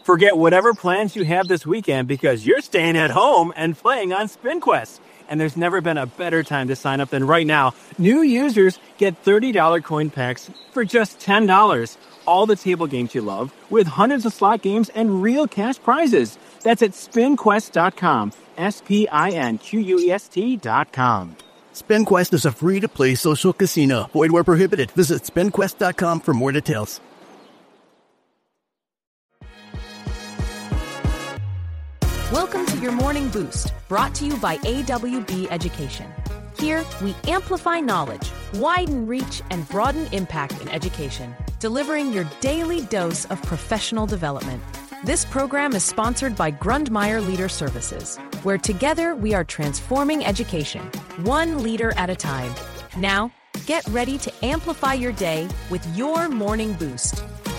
Forget whatever plans you have this weekend because you're staying at home and playing on SpinQuest. And there's never been a better time to sign up than right now. New users get $30 coin packs for just $10. All the table games you love with hundreds of slot games and real cash prizes. That's at SpinQuest.com. SpinQuest.com. SpinQuest is a free-to-play social casino. Void where prohibited. Visit SpinQuest.com for more details. Welcome to your Morning Boost, brought to you by AWB Education. Here, we amplify knowledge, widen reach, and broaden impact in education, delivering your daily dose of professional development. This program is sponsored by Grundmeyer Leader Services, where together we are transforming education, one leader at a time. Now, get ready to amplify your day with your Morning Boost.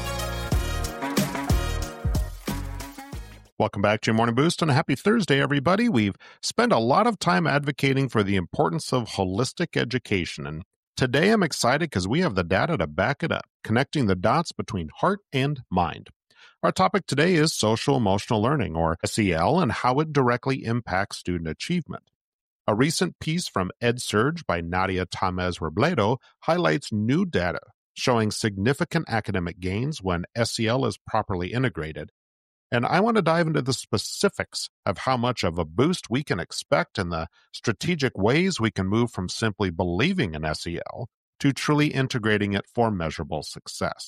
Welcome back to your Morning Boost and a happy Thursday, everybody. We've spent a lot of time advocating for the importance of holistic education. And today I'm excited because we have the data to back it up, connecting the dots between heart and mind. Our topic today is social emotional learning, or SEL, and how it directly impacts student achievement. A recent piece from EdSurge by Nadia Tamez Robledo highlights new data showing significant academic gains when SEL is properly integrated. And I want to dive into the specifics of how much of a boost we can expect and the strategic ways we can move from simply believing in SEL to truly integrating it for measurable success.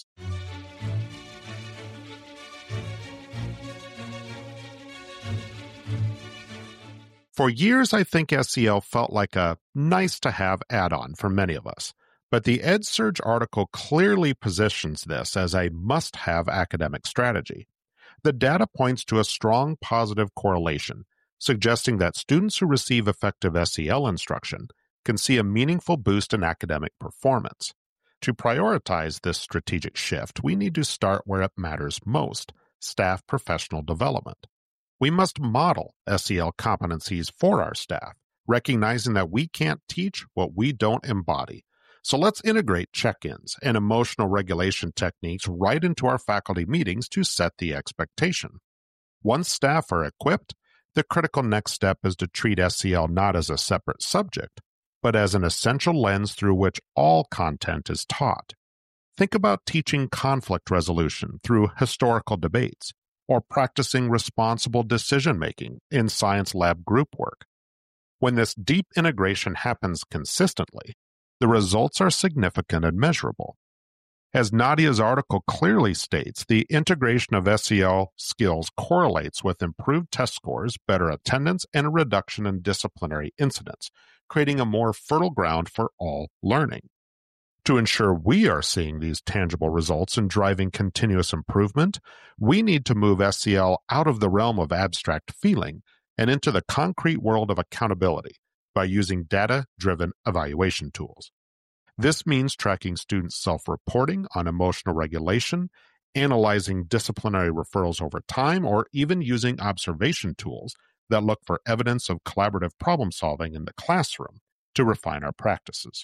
For years, I think SEL felt like a nice-to-have add-on for many of us. But the EdSurge article clearly positions this as a must-have academic strategy. The data points to a strong positive correlation, suggesting that students who receive effective SEL instruction can see a meaningful boost in academic performance. To prioritize this strategic shift, we need to start where it matters most: staff professional development. We must model SEL competencies for our staff, recognizing that we can't teach what we don't embody. So let's integrate check-ins and emotional regulation techniques right into our faculty meetings to set the expectation. Once staff are equipped, the critical next step is to treat SEL not as a separate subject, but as an essential lens through which all content is taught. Think about teaching conflict resolution through historical debates, or practicing responsible decision-making in science lab group work. When this deep integration happens consistently, the results are significant and measurable. As Nadia's article clearly states, the integration of SEL skills correlates with improved test scores, better attendance, and a reduction in disciplinary incidents, creating a more fertile ground for all learning. To ensure we are seeing these tangible results and driving continuous improvement, we need to move SEL out of the realm of abstract feeling and into the concrete world of accountability by using data-driven evaluation tools. This means tracking students' self-reporting on emotional regulation, analyzing disciplinary referrals over time, or even using observation tools that look for evidence of collaborative problem-solving in the classroom to refine our practices.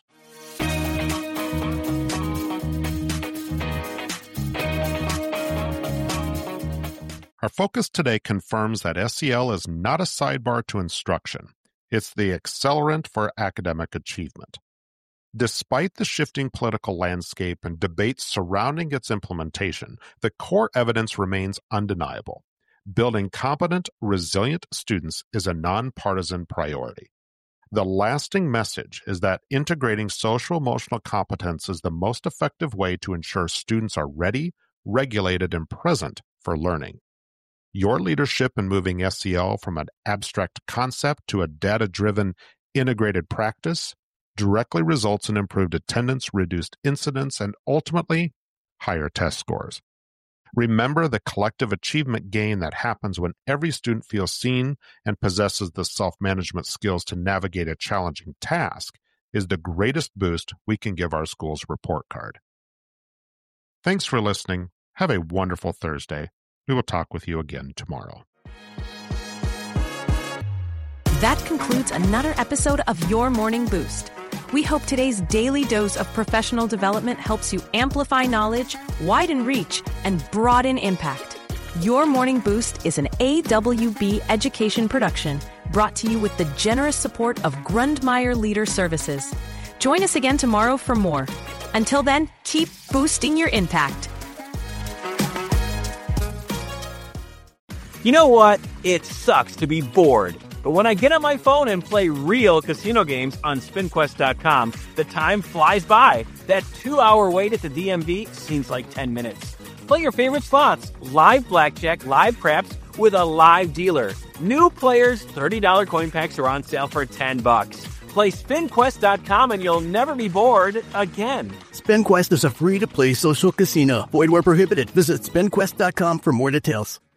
Our focus today confirms that SEL is not a sidebar to instruction. It's the accelerant for academic achievement. Despite the shifting political landscape and debates surrounding its implementation, the core evidence remains undeniable. Building competent, resilient students is a nonpartisan priority. The lasting message is that integrating social-emotional competence is the most effective way to ensure students are ready, regulated, and present for learning. Your leadership in moving SEL from an abstract concept to a data-driven, integrated practice directly results in improved attendance, reduced incidents, and ultimately, higher test scores. Remember, the collective achievement gain that happens when every student feels seen and possesses the self-management skills to navigate a challenging task is the greatest boost we can give our school's report card. Thanks for listening. Have a wonderful Thursday. We will talk with you again tomorrow. That concludes another episode of Your Morning Boost. We hope today's daily dose of professional development helps you amplify knowledge, widen reach, and broaden impact. Your Morning Boost is an AWB education production brought to you with the generous support of Grundmeyer Leader Services. Join us again tomorrow for more. Until then, keep boosting your impact. You know what? It sucks to be bored. But when I get on my phone and play real casino games on SpinQuest.com, the time flies by. That 2-hour wait at the DMV seems like 10 minutes. Play your favorite slots, live blackjack, live craps, with a live dealer. New players, $30 coin packs are on sale for $10. Play SpinQuest.com and you'll never be bored again. SpinQuest is a free-to-play social casino. Void where prohibited. Visit SpinQuest.com for more details.